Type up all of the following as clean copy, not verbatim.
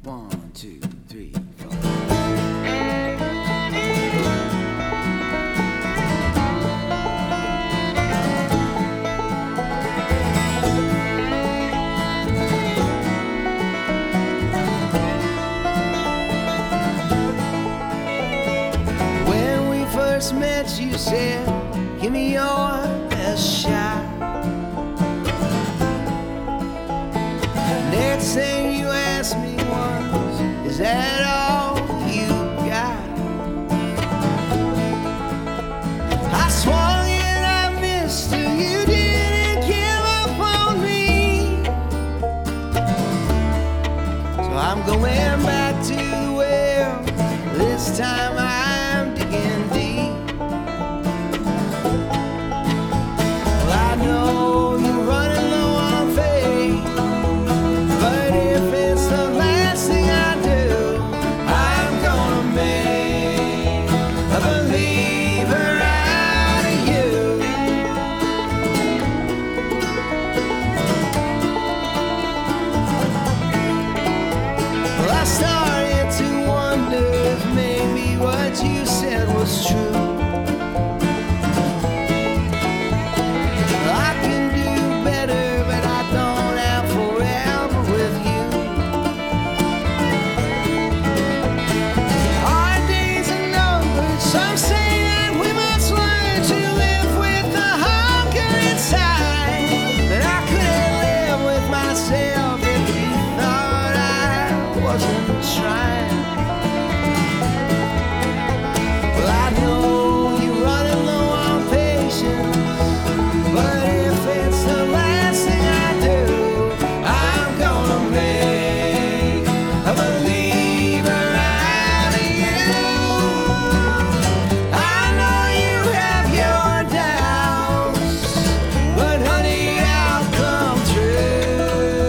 1, 2, 3, 4. When we first met, you said, give me your best shot. Next thing you asked me was, is that all you got? I swung and I missed you, you didn't give up on me. So I'm going back to the well, this time I'm digging deep. Well, I know you're running low on faith, but if it's the last thing I do, I'm gonna make a believer out of you. Well, I started to wonder if maybe what you said was true. I can do better, but I don't have forever with you. Our days are numbered. Some say that we must learn to live with the hunger inside. But I couldn't live with myself if you thought I wasn't trying. Well, I know you're running low on patience, but if it's the last thing I do, I'm gonna make a believer out of you. I know you have your doubts, but honey, I'll come true.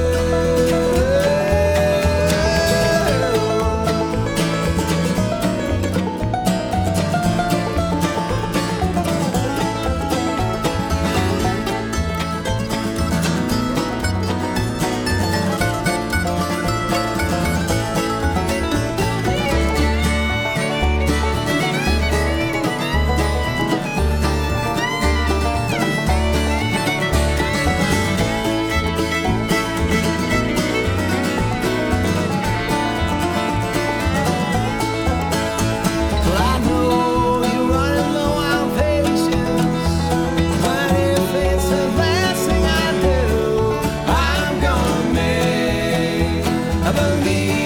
Well, I know you're running low on patience, but if it's the last thing I do, I'm gonna make a believer.